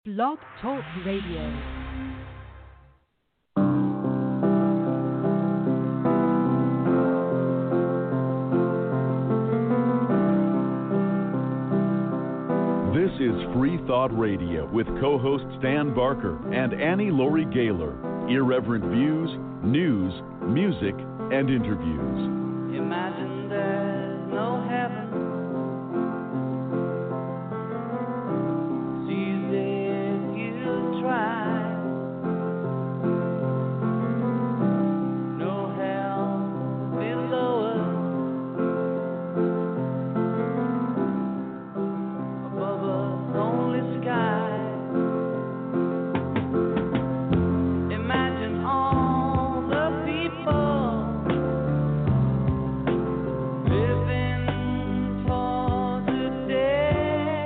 Blog Talk Radio. This is Free Thought Radio with co-hosts Dan Barker and Annie Laurie Gaylor. Irreverent views, news, music, and interviews. Imagine there's no heaven. Seize if you try. No hell below us. Above us, only sky. Imagine all the people living for today.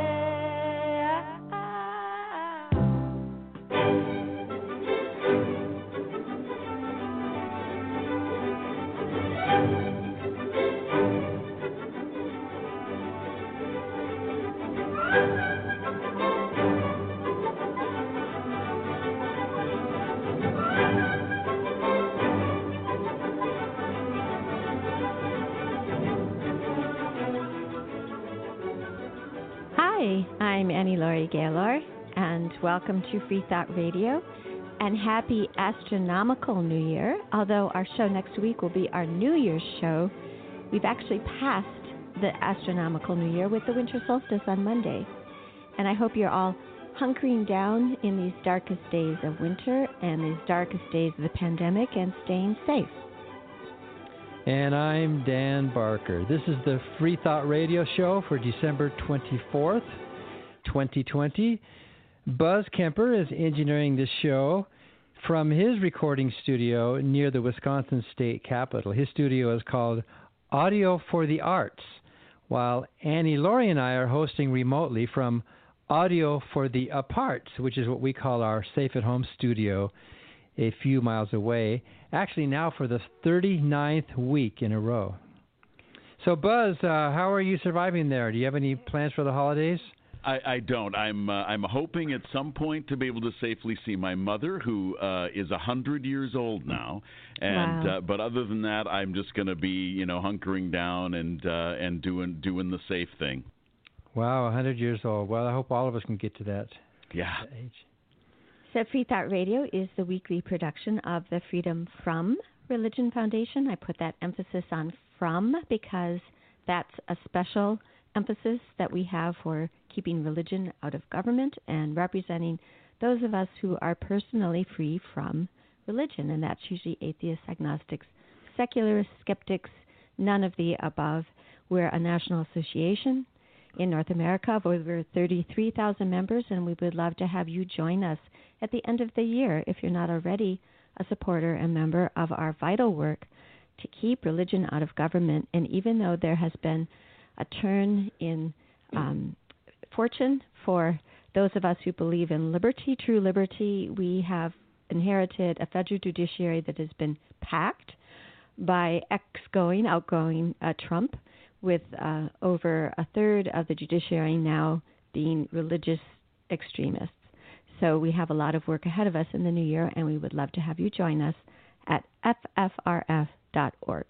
Hi, I'm Annie Laurie Gaylor, and welcome to Free Thought Radio, and happy astronomical New Year. Although our show next week will be our New Year's show, we've actually passed the astronomical New Year with the winter solstice on Monday. And I hope you're all hunkering down in these darkest days of winter and these darkest days of the pandemic and staying safe. And I'm Dan Barker. This is the Free Thought Radio Show for December 24th, 2020. Buzz Kemper is engineering this show from his recording studio near the Wisconsin State Capitol. His studio is called Audio for the Arts, while Annie Laurie and I are hosting remotely from Audio for the Aparts, which is what we call our safe-at-home studio a few miles away, actually now for the 39th week in a row. So, Buzz, how are you surviving there? Do you have any plans for the holidays? I don't. I'm hoping at some point to be able to safely see my mother, who is 100 years old now. And Wow. But other than that, I'm just going to be, hunkering down and doing the safe thing. Wow, 100 years old. Well, I hope all of us can get to that Yeah. age. So Free Thought Radio is the weekly production of the Freedom From Religion Foundation. I put that emphasis on from because that's a special emphasis that we have for keeping religion out of government and representing those of us who are personally free from religion. And that's usually atheists, agnostics, secularists, skeptics, none of the above. We're a national association in North America of over 33,000 members, and we would love to have you join us at the end of the year if you're not already a supporter and member of our vital work to keep religion out of government. And even though there has been a turn in fortune for those of us who believe in liberty, true liberty, we have inherited a federal judiciary that has been packed by outgoing Trump, with over a third of the judiciary now being religious extremists. So we have a lot of work ahead of us in the new year, and we would love to have you join us at ffrf.org.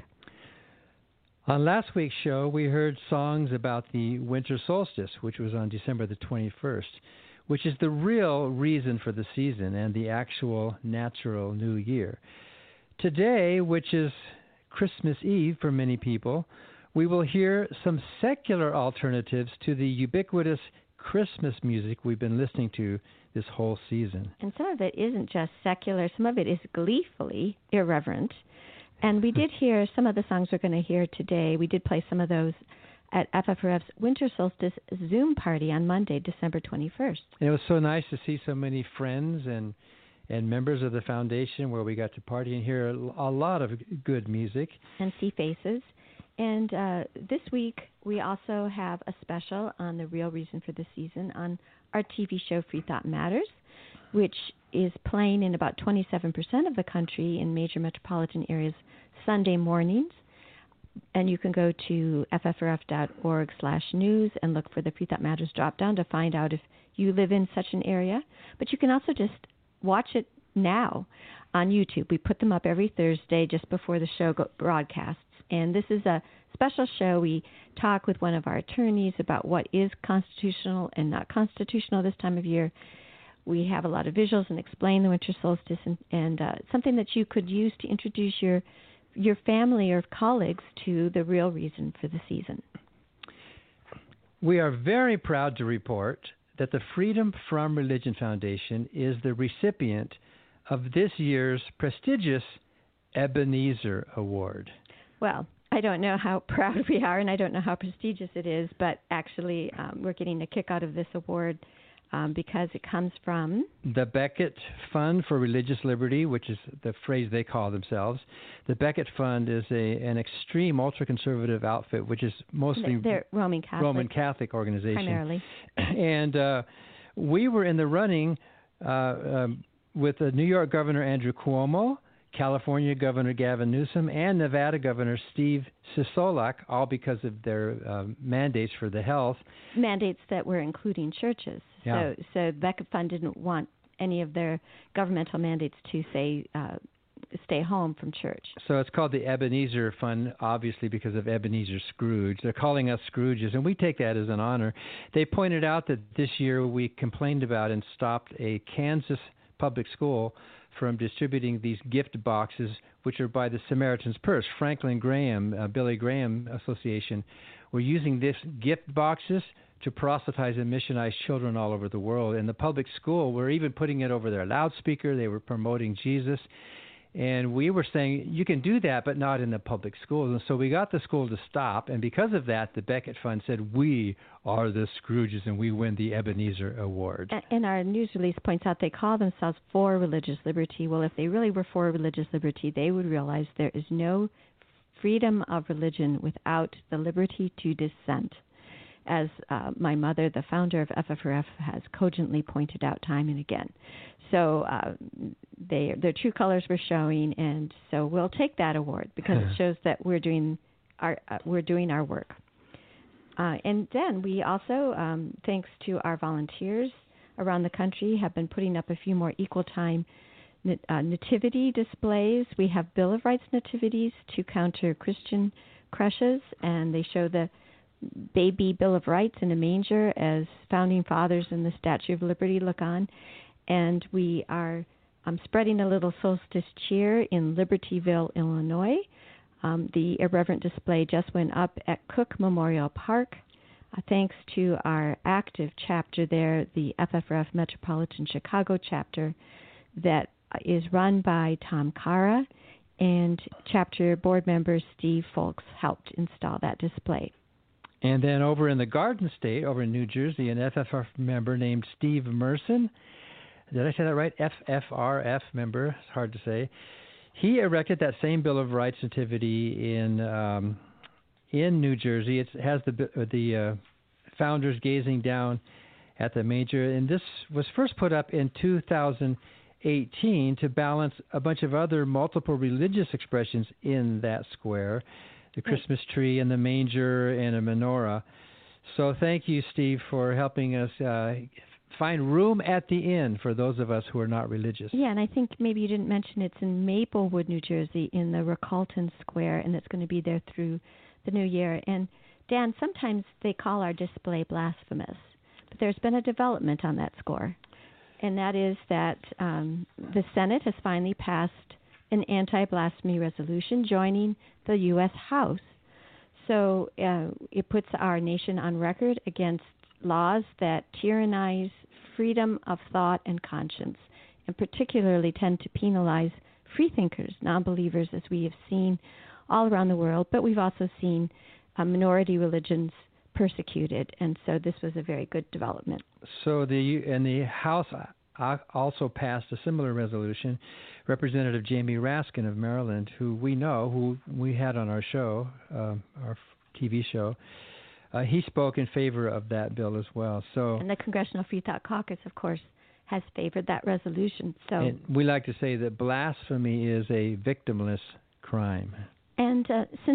On last week's show, we heard songs about the winter solstice, which was on December the 21st, which is the real reason for the season and the actual natural new year. Today, which is Christmas Eve for many people, we will hear some secular alternatives to the ubiquitous Christmas music we've been listening to this whole season. And some of it isn't just secular. Some of it is gleefully irreverent. And we did hear some of the songs we're going to hear today. We did play some of those at FFRF's Winter Solstice Zoom party on Monday, December 21st. And it was so nice to see so many friends and members of the foundation where we got to party and hear a lot of good music. And see faces. And this week, we also have a special on the real reason for the season on our TV show Free Thought Matters, which is playing in about 27% of the country in major metropolitan areas Sunday mornings. And you can go to ffrf.org/news and look for the Free Thought Matters drop-down to find out if you live in such an area. But you can also just watch it now on YouTube. We put them up every Thursday just before the show broadcasts. And this is a special show. We talk with one of our attorneys about what is constitutional and not constitutional this time of year. We have a lot of visuals and explain the winter solstice and something that you could use to introduce your family or colleagues to the real reason for the season. We are very proud to report that the Freedom from Religion Foundation is the recipient of this year's prestigious Ebenezer Award. Well, I don't know how proud we are, and I don't know how prestigious it is, but actually we're getting a kick out of this award because it comes from the Becket Fund for Religious Liberty, which is the phrase they call themselves. The Becket Fund is an extreme ultra-conservative outfit, which is mostly they're Roman Catholic organization. Primarily. And we were in the running with the New York Governor Andrew Cuomo, California Governor Gavin Newsom, and Nevada Governor Steve Sisolak, all because of their mandates for the health. Mandates that were including churches. Yeah. So Becket Fund didn't want any of their governmental mandates to say stay home from church. So it's called the Ebenezer Fund, obviously because of Ebenezer Scrooge. They're calling us Scrooges, and we take that as an honor. They pointed out that this year we complained about and stopped a Kansas public school from distributing these gift boxes, which are by the Samaritan's Purse. Franklin Graham, Billy Graham Association, were using these gift boxes to proselytize and missionize children all over the world. And the public school were even putting it over their loudspeaker. They were promoting Jesus. And we were saying, you can do that, but not in the public schools. And so we got the school to stop. And because of that, the Becket Fund said, we are the Scrooges, and we win the Ebenezer Award. And our news release points out they call themselves for religious liberty. Well, if they really were for religious liberty, they would realize there is no freedom of religion without the liberty to dissent. As my mother, the founder of FFRF, has cogently pointed out time and again. So their true colors were showing, and so we'll take that award because it shows that we're doing our work. And then we also, thanks to our volunteers around the country, have been putting up a few more equal time nativity displays. We have Bill of Rights nativities to counter Christian crushes, and they show the baby Bill of Rights in a manger as founding fathers and the Statue of Liberty look on. And we are spreading a little solstice cheer in Libertyville, Illinois. The irreverent display just went up at Cook Memorial Park. Thanks to our active chapter there, the FFRF Metropolitan Chicago chapter that is run by Tom Cara, and chapter board member Steve Folks helped install that display. And then over in the Garden State, over in New Jersey, an FFRF member named Steve Merson, did I say that right? FFRF member, it's hard to say. He erected that same Bill of Rights nativity in New Jersey. It has the founders gazing down at the manger, and this was first put up in 2018 to balance a bunch of other multiple religious expressions in that square, the Christmas tree and the manger and a menorah. So thank you, Steve, for helping us find room at the inn for those of us who are not religious. Yeah, and I think maybe you didn't mention it's in Maplewood, New Jersey, in the Racolton Square, and it's going to be there through the new year. And Dan, sometimes they call our display blasphemous, but there's been a development on that score, and that is that the Senate has finally passed an anti-blasphemy resolution joining the U.S. House. So it puts our nation on record against laws that tyrannize freedom of thought and conscience, and particularly tend to penalize freethinkers, non-believers, as we have seen all around the world, but we've also seen minority religions persecuted, and so this was a very good development. So the House also passed a similar resolution. Representative Jamie Raskin of Maryland, who we know, who we had on our show, our TV show, he spoke in favor of that bill as well. And the Congressional Free Thought Caucus, of course, has favored that resolution. So and we like to say that blasphemy is a victimless crime. And since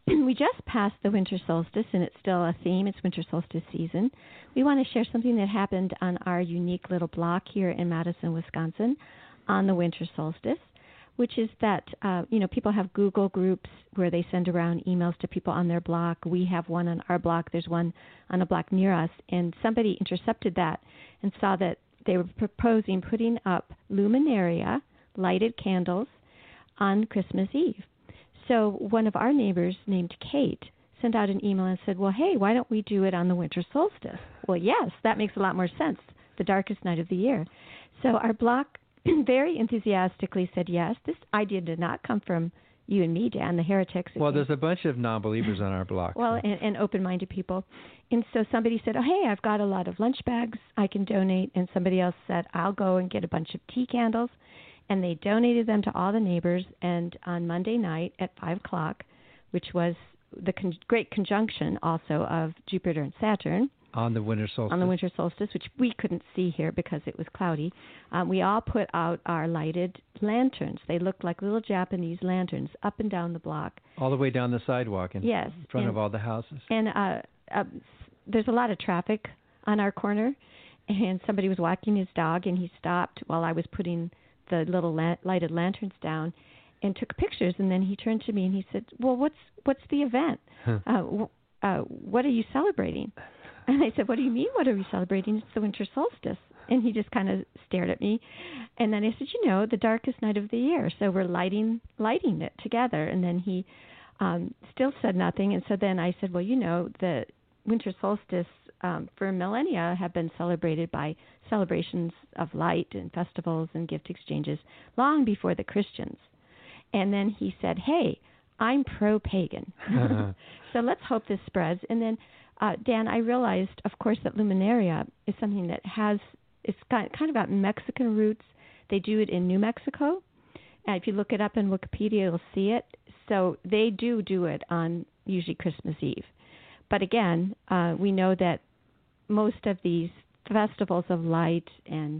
we just passed the winter solstice, and it's still a theme. It's winter solstice season. We want to share something that happened on our unique little block here in Madison, Wisconsin, on the winter solstice, which is that, people have Google groups where they send around emails to people on their block. We have one on our block. There's one on a block near us. And somebody intercepted that and saw that they were proposing putting up luminaria, lighted candles, on Christmas Eve. So one of our neighbors named Kate sent out an email and said, well, hey, why don't we do it on the winter solstice? Well, yes, that makes a lot more sense, the darkest night of the year. So our block very enthusiastically said yes. This idea did not come from you and me, Dan, the heretics. Well, there's a bunch of non-believers on our block. Well, and open-minded people. And so somebody said, oh, hey, I've got a lot of lunch bags I can donate. And somebody else said, I'll go and get a bunch of tea candles. And they donated them to all the neighbors. And on Monday night at 5 o'clock, which was the great conjunction also of Jupiter and Saturn, on the winter solstice, which we couldn't see here because it was cloudy, we all put out our lighted lanterns. They looked like little Japanese lanterns up and down the block. All the way down the sidewalk in front of all the houses. And there's a lot of traffic on our corner, and somebody was walking his dog, and he stopped while I was putting the little lighted lanterns down and took pictures. And then he turned to me and he said, well, what's the event? What are you celebrating? And I said, what do you mean, what are we celebrating? It's the winter solstice. And he just kind of stared at me. And then I said, the darkest night of the year. So we're lighting it together. And then he still said nothing. And so then I said, well, the winter solstice for millennia have been celebrated by celebrations of light and festivals and gift exchanges long before the Christians. And then he said, hey, I'm pro-pagan. So let's hope this spreads. And then Dan, I realized, of course, that luminaria is something that it's kind of got Mexican roots. They do it in New Mexico. And if you look it up in Wikipedia, you'll see it. So they do it on usually Christmas Eve. But again, we know that most of these festivals of light and,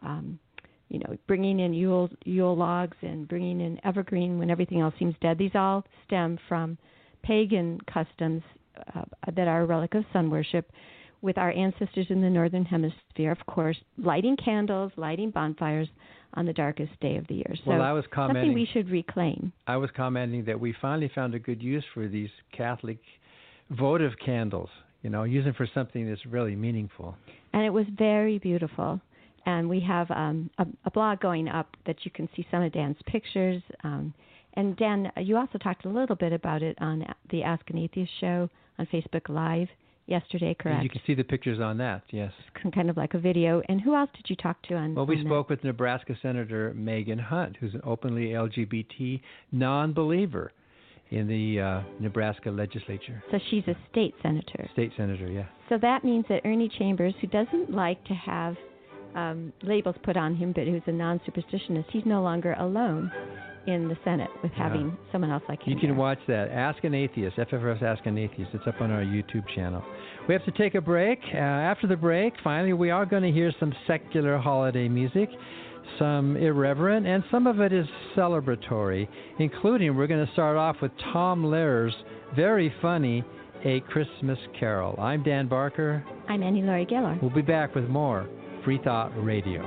bringing in Yule logs and bringing in evergreen when everything else seems dead, these all stem from pagan customs that are a relic of sun worship, with our ancestors in the northern hemisphere, of course, lighting candles, lighting bonfires on the darkest day of the year. So I was commenting, something we should reclaim. I was commenting that we finally found a good use for these Catholic votive candles, using for something that's really meaningful. And it was very beautiful. And we have a blog going up that you can see some of Dan's pictures. And Dan, you also talked a little bit about it on the Ask an Atheist show on Facebook Live yesterday, correct? And you can see the pictures on that, yes. It's kind of like a video. And who else did you talk to on? Well, we spoke with Nebraska Senator Megan Hunt, who's an openly LGBT non-believer in the Nebraska legislature. So she's a state senator. State senator, yeah. So that means that Ernie Chambers, who doesn't like to have labels put on him, but who's a non-superstitionist, he's no longer alone in the Senate with having someone else like him. You can there. watch that. Ask an Atheist, FFRS Ask an Atheist. It's up on our YouTube channel. We have to take a break. After the break, finally, we are going to hear some secular holiday music, some irreverent, and some of it is celebratory, including we're going to start off with Tom Lehrer's very funny A Christmas Carol. I'm Dan Barker. I'm Annie Laurie Gaylor. We'll be back with more Free Thought Radio.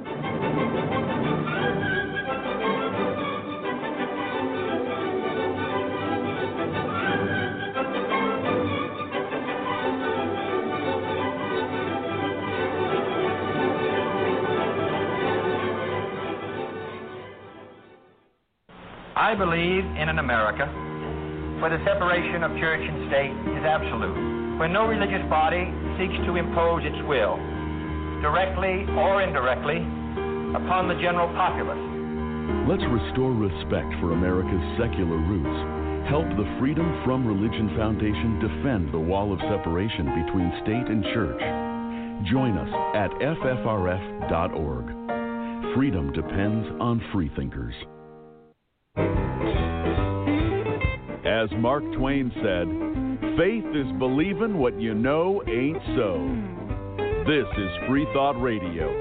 I believe in an America where the separation of church and state is absolute, where no religious body seeks to impose its will, directly or indirectly, upon the general populace. Let's restore respect for America's secular roots. Help the Freedom From Religion Foundation defend the wall of separation between state and church. Join us at ffrf.org. Freedom depends on freethinkers. As Mark Twain said, faith is believing what you know ain't so. This is Free Thought Radio.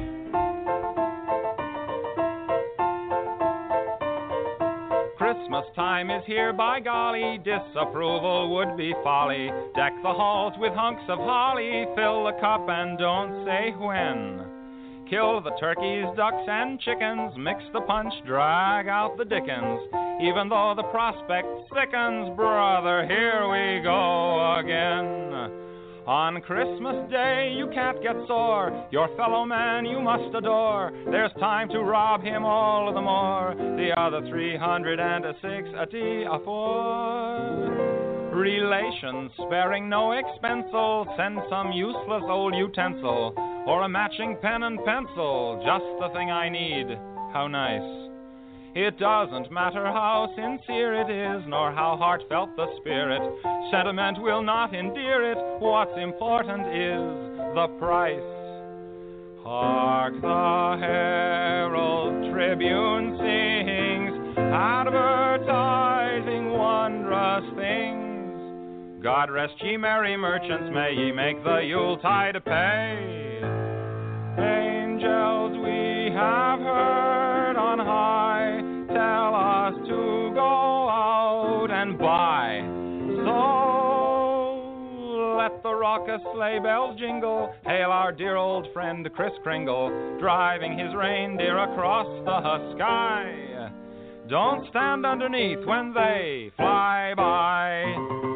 Christmas time is here, by golly, disapproval would be folly. Deck the halls with hunks of holly, fill the cup and don't say when. Kill the turkeys, ducks, and chickens, mix the punch, drag out the dickens. Even though the prospect sickens, brother, here we go again. On Christmas Day you can't get sore, your fellow man you must adore. There's time to rob him all the more, the other 360 afore. Relations, sparing no expense'll send some useless old utensil, or a matching pen and pencil, just the thing I need. How nice. It doesn't matter how sincere it is, nor how heartfelt the spirit. Sentiment will not endear it. What's important is the price. Hark, the Herald Tribune sings, advertising wondrous things. God rest ye merry merchants, may ye make the Yuletide pay. Angels we have heard on high tell us to go out and buy. So let the raucous sleigh bells jingle, hail our dear old friend Kris Kringle, driving his reindeer across the sky. Don't stand underneath when they fly by.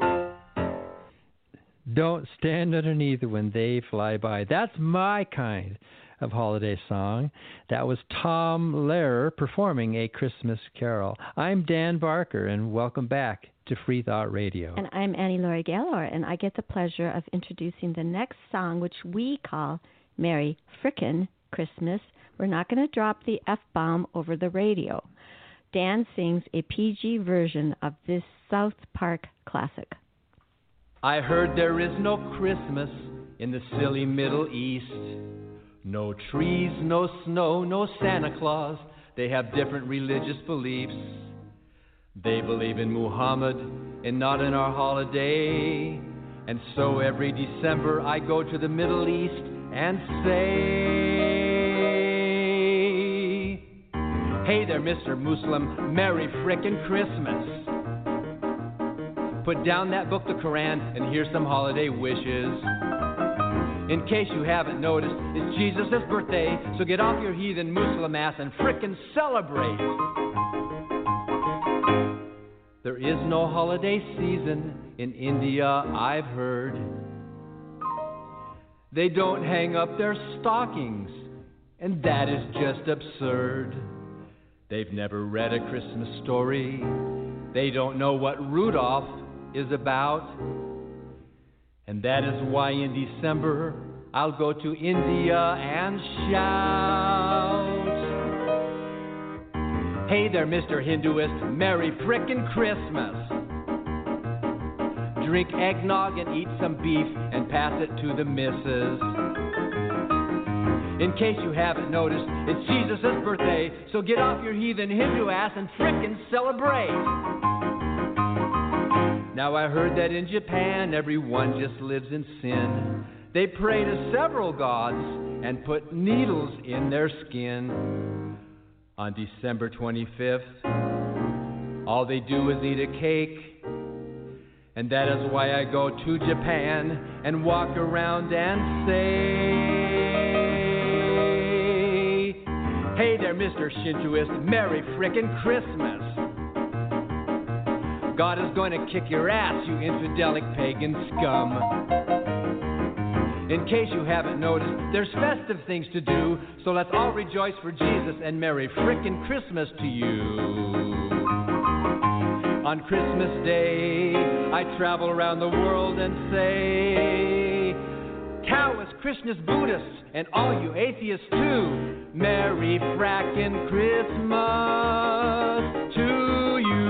Don't stand underneath when they fly by. That's my kind of holiday song. That was Tom Lehrer performing A Christmas Carol. I'm Dan Barker, and welcome back to Free Thought Radio. And I'm Annie Laurie Gaylor, and I get the pleasure of introducing the next song, which we call Merry Frickin' Christmas. We're not going to drop the F-bomb over the radio. Dan sings a PG version of this South Park classic. I heard there is no Christmas in the silly Middle East. No trees, no snow, no Santa Claus. They have different religious beliefs. They believe in Muhammad and not in our holiday. And so every December I go to the Middle East and say, hey there, Mr. Muslim, Merry frickin' Christmas. Put down that book, the Quran, and here's some holiday wishes. In case you haven't noticed, it's Jesus' birthday, so get off your heathen Muslim ass and frickin' celebrate. There is no holiday season in India, I've heard. They don't hang up their stockings, and that is just absurd. They've never read a Christmas story. They don't know what Rudolph is about. And that is why in December I'll go to India and shout, hey there, Mr. Hinduist, Merry frickin' Christmas. Drink eggnog and eat some beef and pass it to the missus. In case you haven't noticed, it's Jesus' birthday, so get off your heathen Hindu ass and frickin' celebrate. Now I heard that in Japan everyone just lives in sin. They pray to several gods and put needles in their skin. On December 25th, all they do is eat a cake. And that is why I go to Japan and walk around and say, hey there, Mr. Shintoist, Merry frickin' Christmas. God is going to kick your ass, you infidelic pagan scum. In case you haven't noticed, there's festive things to do, so let's all rejoice for Jesus and Merry frickin' Christmas to you. On Christmas Day, I travel around the world and say, Taoists, Krishnas, Buddhists, and all you atheists too, Merry frackin' Christmas to you.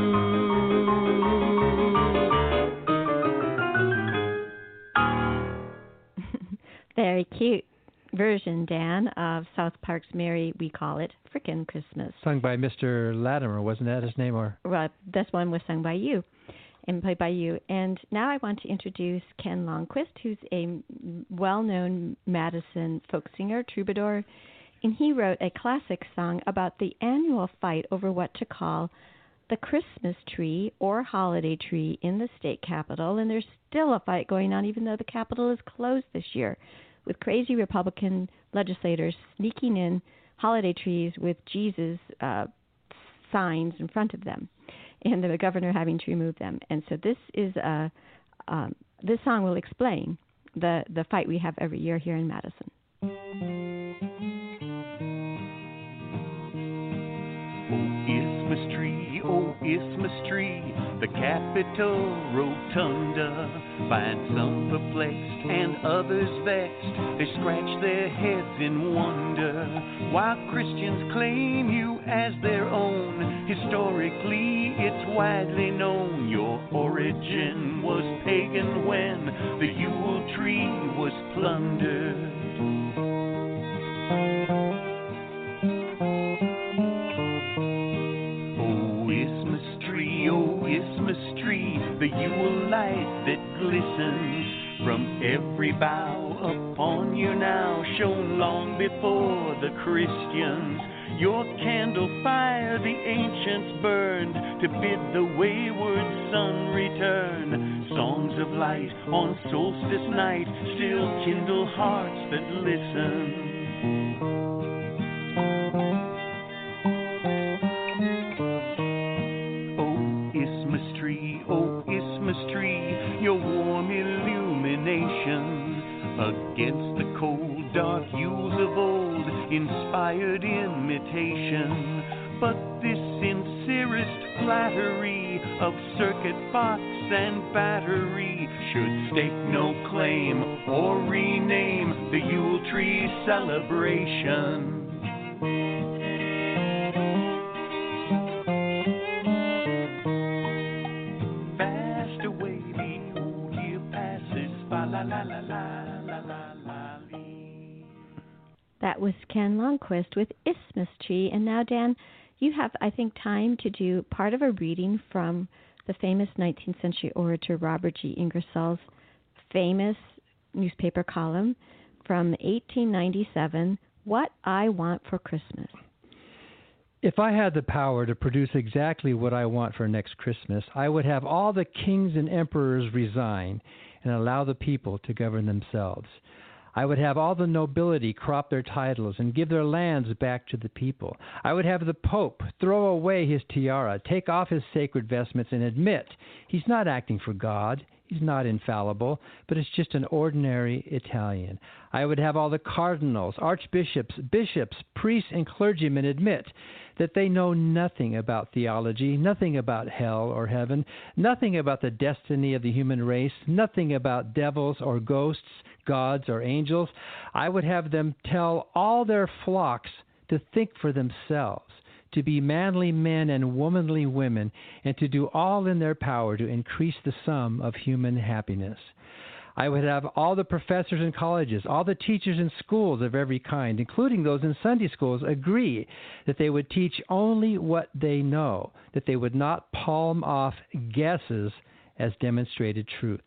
Very cute version, Dan, of South Park's Merry, we call it, Frickin' Christmas. Sung by Mr. Latimer, wasn't that his name? Or well, this one was sung by you and played by you. And now I want to introduce Ken Longquist, who's a well-known Madison folk singer, troubadour, and he wrote a classic song about the annual fight over what to call the Christmas tree or holiday tree in the state capitol, and there's still a fight going on even though the Capitol is closed this year, with crazy Republican legislators sneaking in holiday trees with Jesus signs in front of them, and the governor having to remove them. And so this is this song will explain the fight we have every year here in Madison. Oh, Isthmus tree, the Capitol Rotunda. Find some perplexed and others vexed. They scratch their heads in wonder. While Christians claim you as their own, historically it's widely known your origin was pagan when the Yule tree was plundered. The Yule light that glistens from every bough upon you now, shone long before the Christians. Your candle fire the ancients burned to bid the wayward sun return. Songs of light on solstice night still kindle hearts that listen. Your warm illumination against the cold, dark hues of old, inspired imitation. But this sincerest flattery of circuit box and battery should stake no claim or rename the Yule tree celebration. That was Ken Longquist with Isthmus Tree. And now, Dan, you have, I think, time to do part of a reading from the famous 19th century orator Robert G. Ingersoll's famous newspaper column from 1897, What I Want for Christmas. If I had the power to produce exactly what I want for next Christmas, I would have all the kings and emperors resign and allow the people to govern themselves. I would have all the nobility crop their titles and give their lands back to the people. I would have the Pope throw away his tiara, take off his sacred vestments, and admit he's not acting for God. He's not infallible, but it's just an ordinary Italian. I would have all the cardinals, archbishops, bishops, priests, and clergymen admit that they know nothing about theology, nothing about hell or heaven, nothing about the destiny of the human race, nothing about devils or ghosts, gods or angels. I would have them tell all their flocks to think for themselves, to be manly men and womanly women, and to do all in their power to increase the sum of human happiness. I would have all the professors in colleges, all the teachers in schools of every kind, including those in Sunday schools, agree that they would teach only what they know, that they would not palm off guesses as demonstrated truths.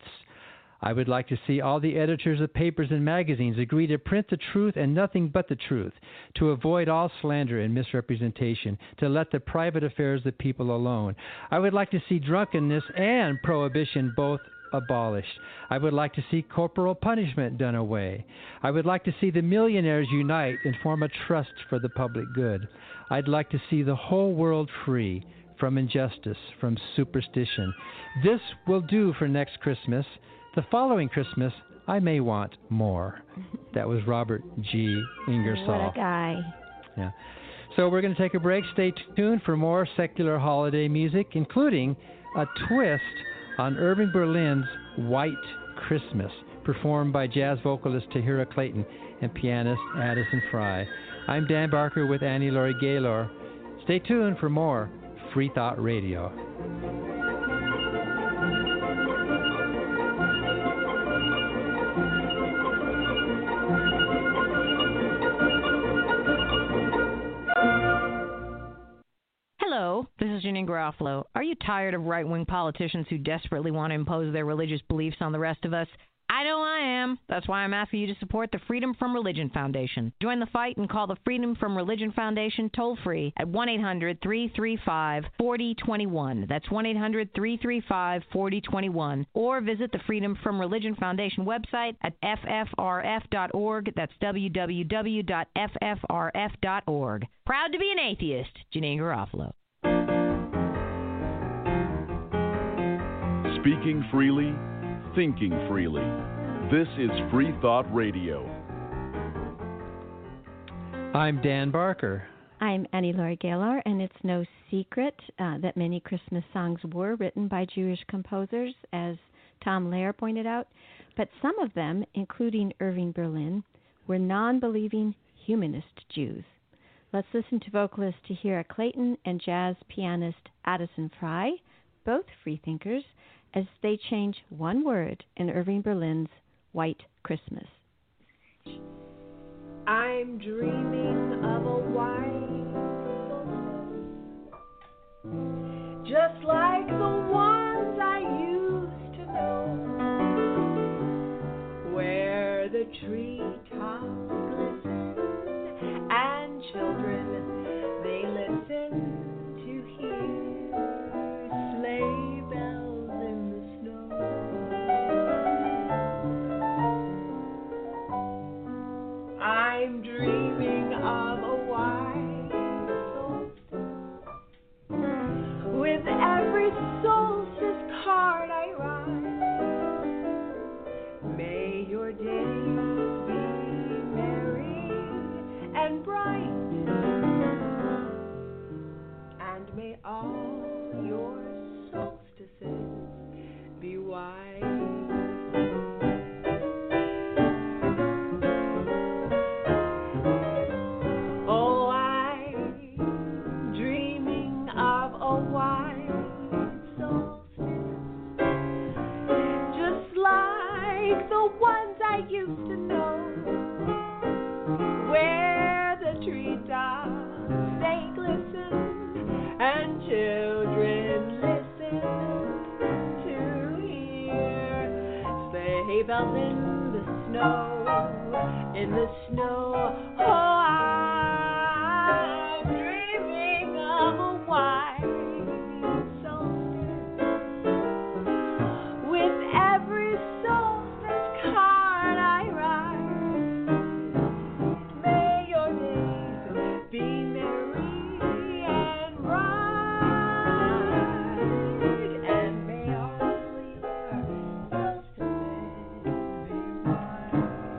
I would like to see all the editors of papers and magazines agree to print the truth and nothing but the truth, to avoid all slander and misrepresentation, to let the private affairs of the people alone. I would like to see drunkenness and prohibition both abolished. I would like to see corporal punishment done away. I would like to see the millionaires unite and form a trust for the public good. I'd like to see the whole world free from injustice, from superstition. This will do for next Christmas. The following Christmas, I may want more. That was Robert G. Ingersoll. What a guy. Yeah. So we're going to take a break. Stay tuned for more secular holiday music, including a twist on Irving Berlin's White Christmas, performed by jazz vocalist Tahira Clayton and pianist Addison Fry. I'm Dan Barker with Annie Laurie Gaylor. Stay tuned for more Free Thought Radio. Hello, this is Janine Garofalo. Are you tired of right-wing politicians who desperately want to impose their religious beliefs on the rest of us? I know I am. That's why I'm asking you to support the Freedom From Religion Foundation. Join the fight and call the Freedom From Religion Foundation toll-free at 1-800-335-4021. That's 1-800-335-4021. Or visit the Freedom From Religion Foundation website at ffrf.org. That's www.ffrf.org. Proud to be an atheist, Janine Garofalo. Speaking freely, thinking freely. This is Free Thought Radio. I'm Dan Barker. I'm Annie Laurie Gaylor, and it's no secret that many Christmas songs were written by Jewish composers, as Tom Lehrer pointed out, but some of them, including Irving Berlin, were non-believing humanist Jews. Let's listen to vocalist Tahira Clayton and jazz pianist Addison Fry, both freethinkers, as they change one word in Irving Berlin's White Christmas. I'm dreaming of a white solstice, just like the ones I used to know, where the treetops glisten and children, they listen to hear sleigh bells in the snow. I'm dreaming of a white solstice, with every solstice card I write. May your days be merry and bright, and may all your solstices be white. Oh, I'm dreaming of a white solstice, just like the ones I used to know, where the treetops they glisten and children listen to hear sleigh bells in the snow, in the snow. Oh, I'm dreaming of a white solstice, with every solstice card I write. May your days be merry and bright, and may all your solstices be white.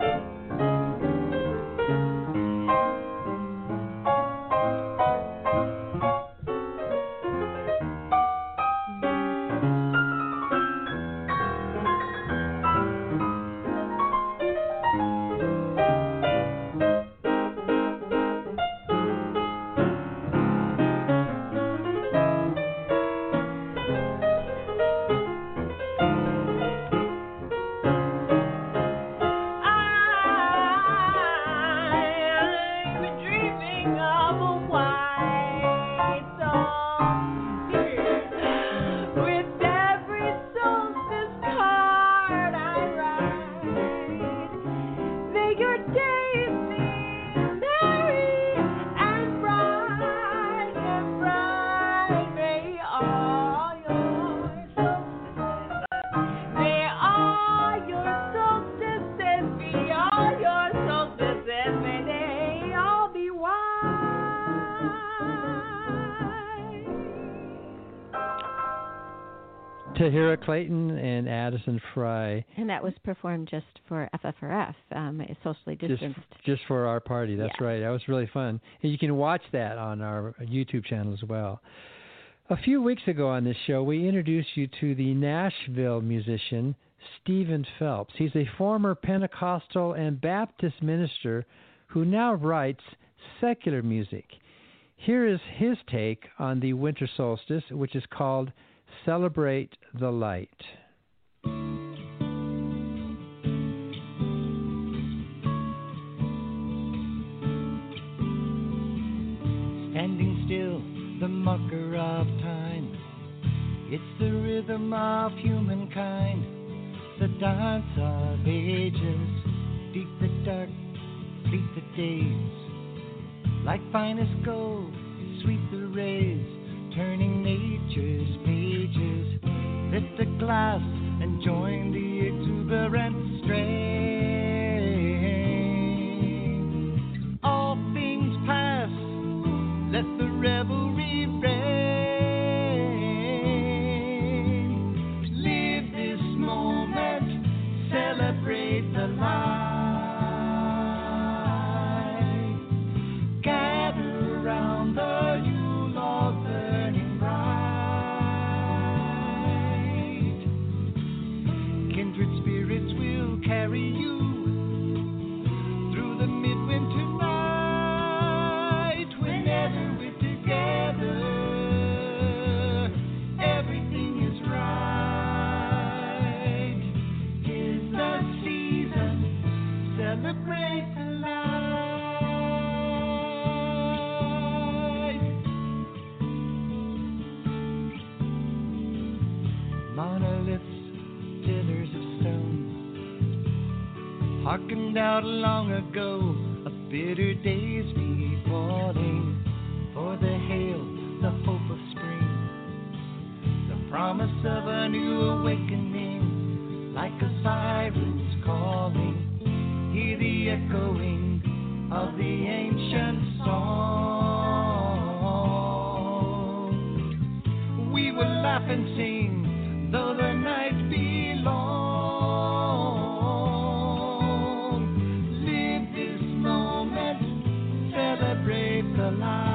Tahira Clayton and Addison Fry. And that was performed just for FFRF, socially distanced. Just for our party, that's Yeah. right. That was really fun. And you can watch that on our YouTube channel as well. A few weeks ago on this show, we introduced you to the Nashville musician Stephen Phelps. He's a former Pentecostal and Baptist minister who now writes secular music. Here is his take on the winter solstice, which is called Celebrate the Light. Standing still, the marker of time. It's the rhythm of humankind. a dance of ages, deep the dark, fleet the days. Like finest gold, sweet the rays, turning nature's pages. Lift a glass and join the exuberant strain. All things pass, let the revelry reign. Live this moment, celebrate the light. Gather around the Yule log burning bright. Kindred spirits will carry you through the midwinter night. Whenever we're together, everything is right. 'Tis the season, celebrate the light. Monoliths, pillars of stone, hearkened out long ago, a bitter day's befalling. For the hail, the hope of spring, the promise of a new awakening, like a siren's calling. Hear the echoing of the ancient song. We will laugh and sing, though the night be long. Live this moment, celebrate the light.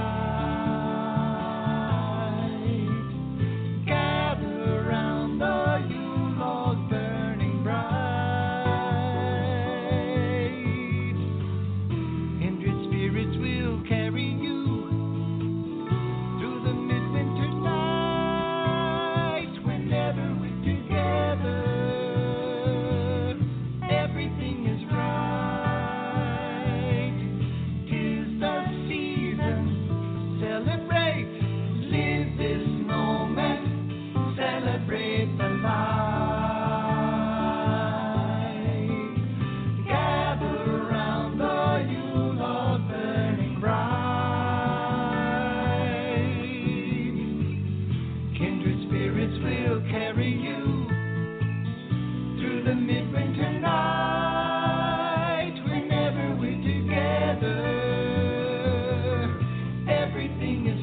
Gather around the Yule log burning bright. Kindred spirits will carry you through the midwinter night. Whenever we're together, everything is right. 'Tis the season, celebrate. Live this moment, celebrate the light. Gather around the Yule log burning bright. Kindred spirits will carry you through the midwinter night. Whenever we're together, everything is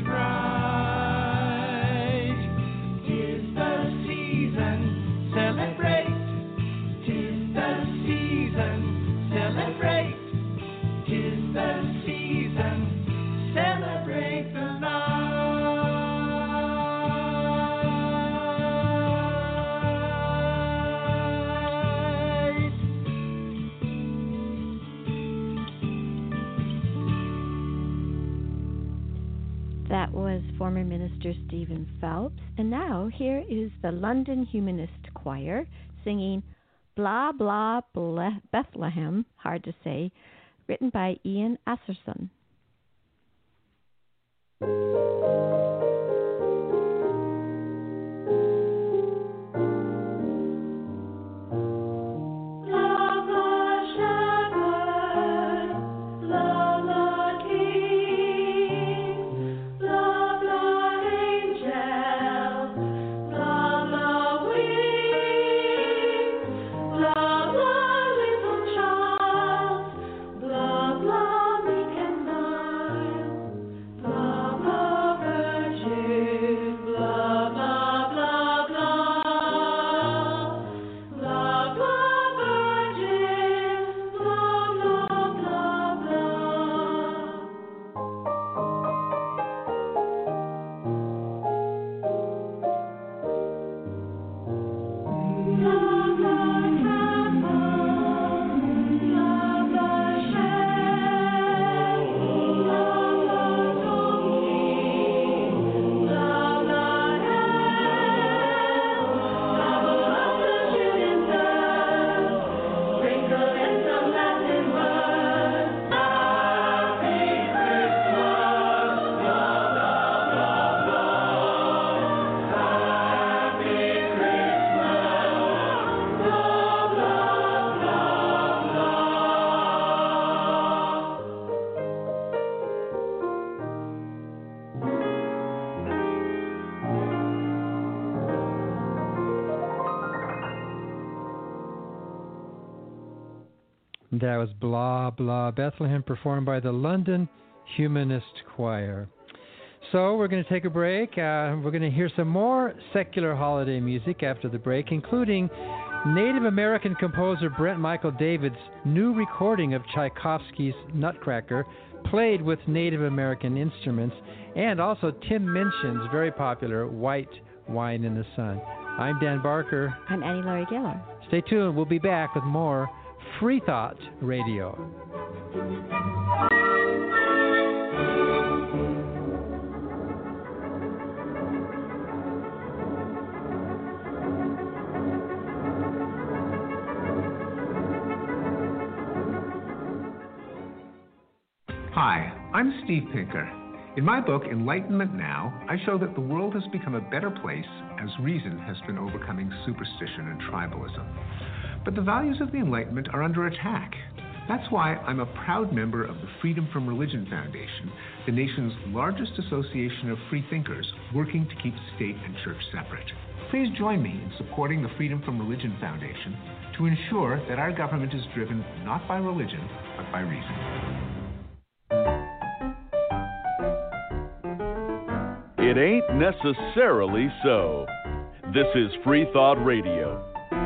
right. 'Tis the season, celebrate. 'Tis the season, celebrate. 'Tis the season, celebrate the light. That was former Minister Stephen Phelps. And now here is the London Humanist Choir singing Blah Blah Bethlehem, hard to say, written by Ian Asserson. Love the shepherd, love the king, love the angel, love the wings, love the little child, blah blah meek and mild, blah blah that was Blah Blah Bethlehem, performed by the London Humanist Choir. So we're going to take a break. We're going to hear some more secular holiday music after the break, including Native American composer Brent Michael David's new recording of Tchaikovsky's Nutcracker, played with Native American instruments, and also Tim Minchin's very popular White Wine in the Sun. I'm Dan Barker. I'm Annie Laurie Gaylor. Stay tuned. We'll be back with more Free Thought Radio. Hi, I'm Steve Pinker. In my book, Enlightenment Now, I show that the world has become a better place as reason has been overcoming superstition and tribalism. But the values of the Enlightenment are under attack. That's why I'm a proud member of the Freedom from Religion Foundation, the nation's largest association of free thinkers working to keep state and church separate. Please join me in supporting the Freedom from Religion Foundation to ensure that our government is driven not by religion, but by reason. It ain't necessarily so. This is Free Thought Radio.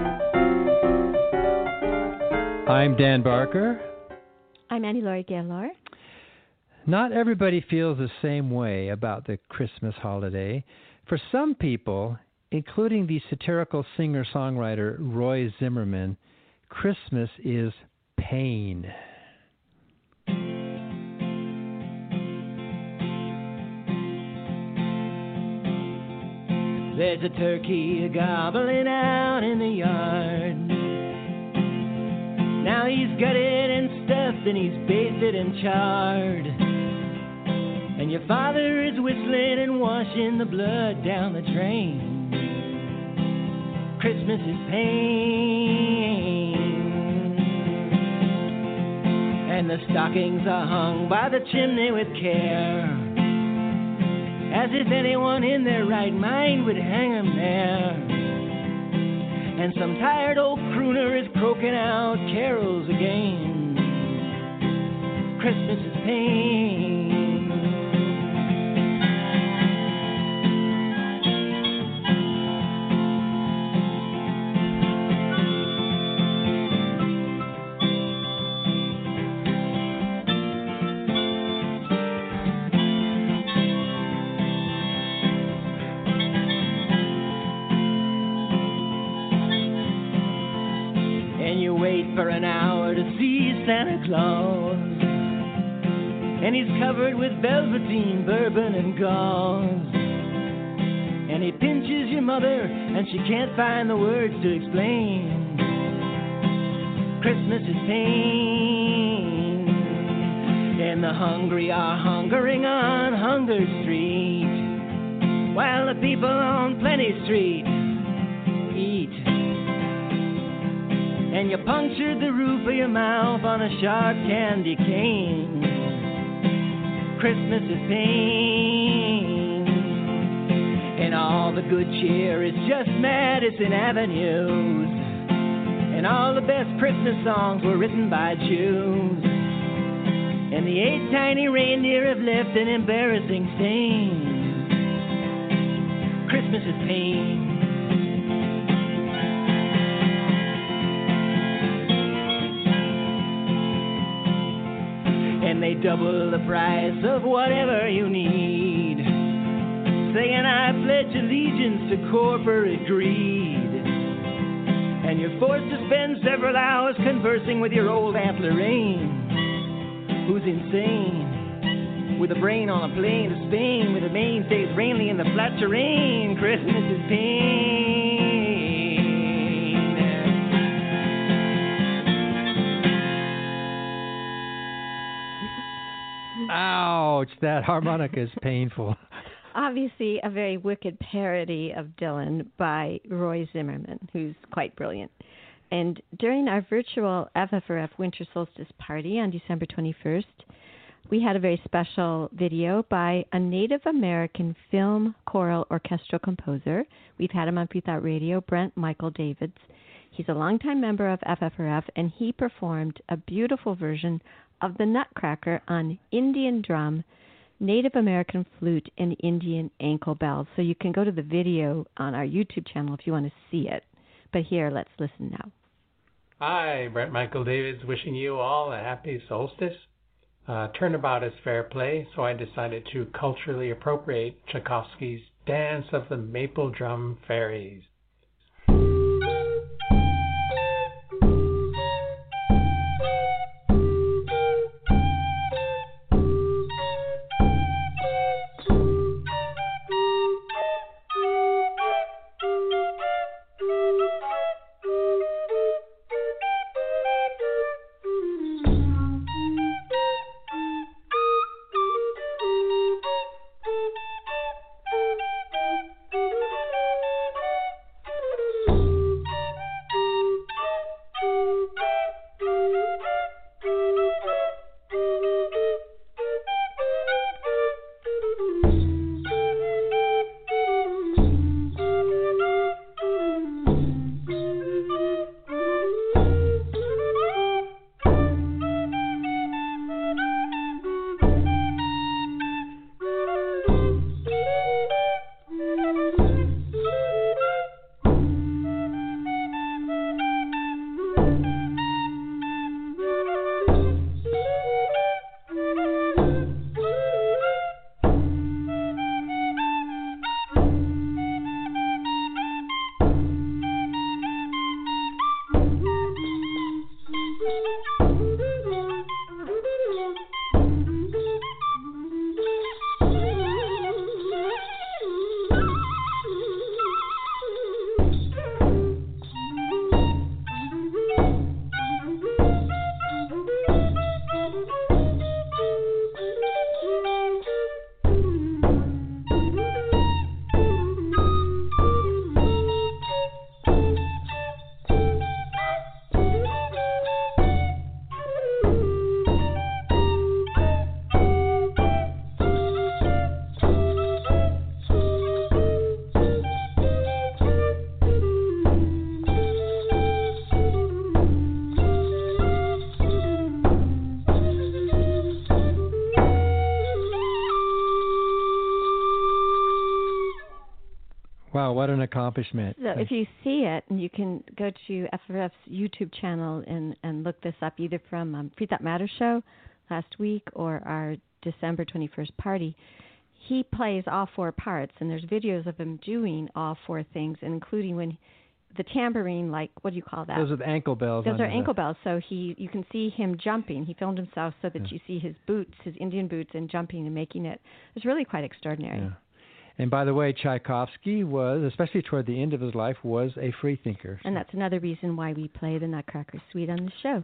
I'm Dan Barker. I'm Annie Laurie Gaylor. Not everybody feels the same way about the Christmas holiday. For some people, including the satirical singer-songwriter Roy Zimmerman, Christmas is pain. There's a turkey gobbling out in the yard. Now he's gutted and stuffed and he's basted and charred. And your father is whistling and washing the blood down the drain. Christmas is pain. And the stockings are hung by the chimney with care, as if anyone in their right mind would hang 'em there. And some tired old crooner is croaking out carols again. Christmas is pain. For an hour to see Santa Claus, and he's covered with velveteen, bourbon, and gauze. And he pinches your mother, and she can't find the words to explain. Christmas is pain, and the hungry are hungering on Hunger Street, while the people on Plenty Street eat. And you punctured the roof of your mouth on a sharp candy cane. Christmas is pain. And all the good cheer is just Madison Avenues. And all the best Christmas songs were written by Jews. And the 8 tiny reindeer have left an embarrassing stain. Christmas is pain. And they double the price of whatever you need, saying I pledge allegiance to corporate greed. And you're forced to spend several hours conversing with your old Aunt Lorraine, who's insane, with a brain on a plane to Spain, with a mane stays rainly in the flat terrain. Christmas is pain. Ouch, that harmonica is painful. Obviously, a very wicked parody of Dylan by Roy Zimmerman, who's quite brilliant. And during our virtual FFRF Winter Solstice party on December 21st, we had a very special video by a Native American film choral orchestral composer. We've had him on Free Thought Radio, Brent Michael Davids. He's a longtime member of FFRF, and he performed a beautiful version of the Nutcracker on Indian drum, Native American flute, and Indian ankle bells. So you can go to the video on our YouTube channel if you want to see it. But here, let's listen now. Hi, Brent Michael Davids, wishing you all a happy solstice. Turnabout is fair play, so I decided to culturally appropriate Tchaikovsky's Dance of the Maple Drum Fairies. Wow, what an accomplishment. So if you see it, and you can go to FFRF's YouTube channel and look this up, either from Free Thought Matter show last week or our December 21st party, he plays all four parts, and there's videos of him doing all four things, including when the tambourine, like, what do you call that? Those are the ankle bells. Those are ankle bells. So you can see him jumping. He filmed himself so that you see his boots, his Indian boots, and jumping and making it. It's really quite extraordinary. Yeah. And by the way, Tchaikovsky was, especially toward the end of his life, was a free thinker. And that's another reason why we play the Nutcracker Suite on the show.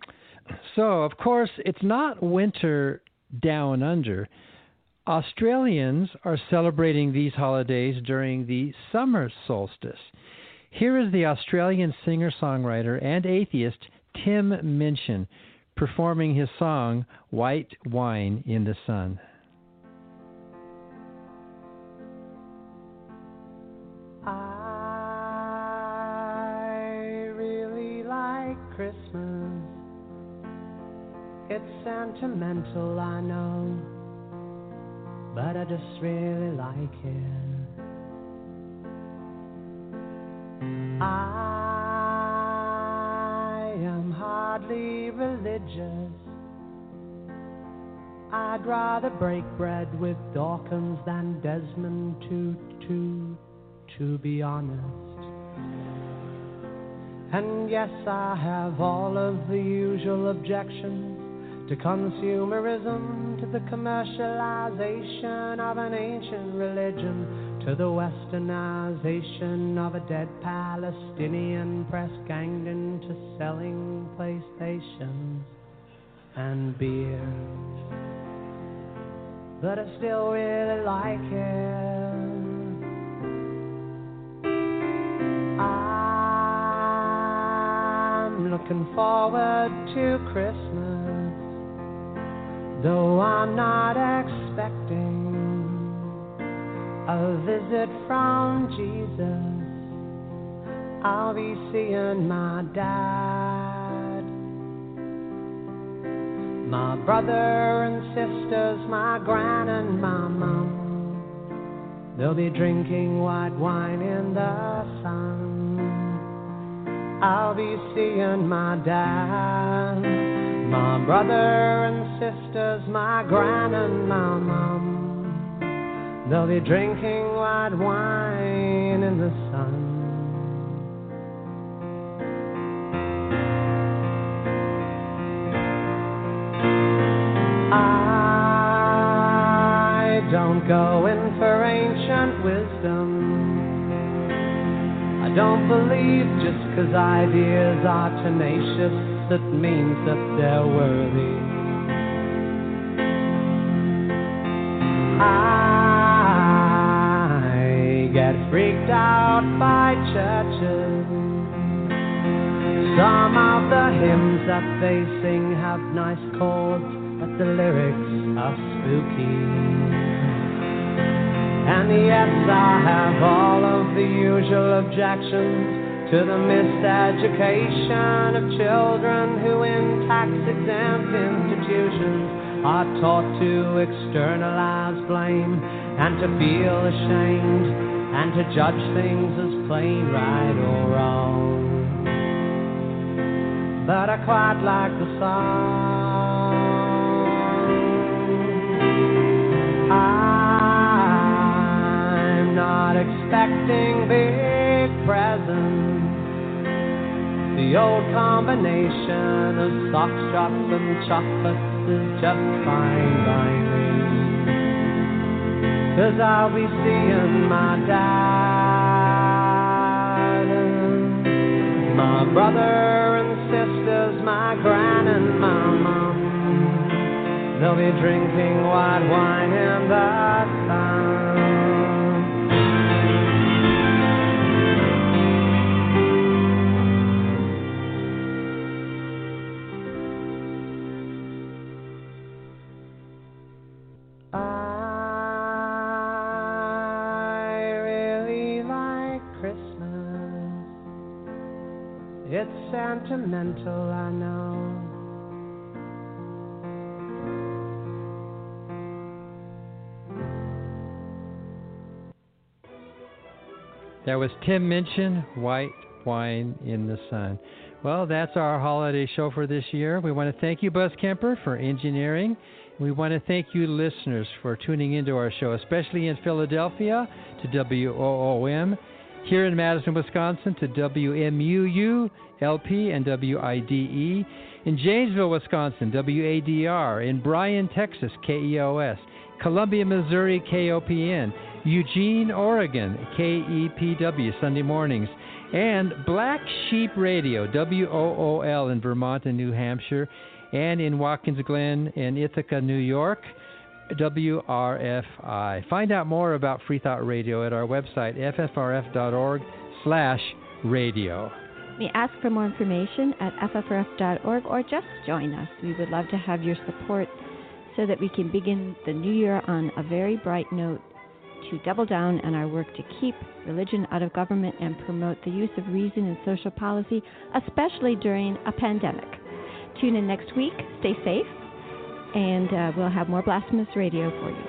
So, of course, it's not winter down under. Australians are celebrating these holidays during the summer solstice. Here is the Australian singer-songwriter and atheist Tim Minchin performing his song, White Wine in the Sun. I really like Christmas. It's sentimental, I know, but I just really like it. I am hardly religious. I'd rather break bread with Dawkins than Desmond Tutu, to be honest. And yes, I have all of the usual objections to consumerism, to the commercialization of an ancient religion, to the westernization of a dead Palestinian press ganged into selling PlayStations and beer. But I still really like it. I'm looking forward to Christmas. Though I'm not expecting a visit from Jesus, I'll be seeing my dad. My brother and sisters, my gran and my mum, they'll be drinking white wine in the sun. I'll be seeing my dad. My brother and sisters, my gran and my mum, they'll be drinking white wine in the sun. I don't go in for ancient wisdom. I don't believe just 'cause ideas are tenacious that means that they're worthy. I get freaked out by churches. Some of the hymns that they sing have nice chords, but the lyrics are spooky. And yes, I have all of the usual objections to the miseducation of children who in tax-exempt institutions are taught to externalize blame and to feel ashamed and to judge things as plain right or wrong. But I quite like the song. I'm not expecting big presents. The old combination of socks, drops, and chocolates is just fine by me. 'Cause I'll be seeing my dad, my brother and sisters, my gran and my mum. They'll be drinking white wine in the sun. It's sentimental, I know. That was Tim Minchin, White Wine in the Sun. Well, that's our holiday show for this year. We want to thank you, Buzz Kemper, for engineering. We want to thank you, listeners, for tuning into our show, especially in Philadelphia to WOOM, here in Madison, Wisconsin to WMUU, LP and WIDE, in Janesville, Wisconsin, WADR, in Bryan, Texas, KEOS, Columbia, Missouri, KOPN, Eugene, Oregon, KEPW, Sunday mornings, and Black Sheep Radio, WOOL, in Vermont and New Hampshire, and in Watkins Glen and Ithaca, New York, WRFI. Find out more about Free Thought Radio at our website, ffrf.org/radio. You may ask for more information at ffrf.org or just join us. We would love to have your support so that we can begin the new year on a very bright note to double down on our work to keep religion out of government and promote the use of reason in social policy, especially during a pandemic. Tune in next week. Stay safe, and we'll have more Blasphemous Radio for you.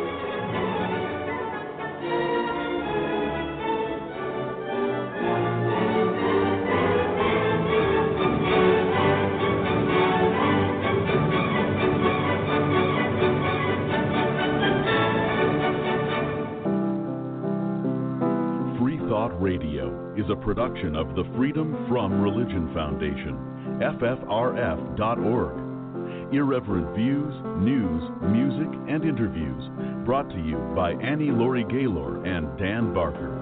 Radio is a production of the Freedom From Religion Foundation, FFRF.org. Irreverent views, news, music, and interviews brought to you by Annie Laurie Gaylor and Dan Barker.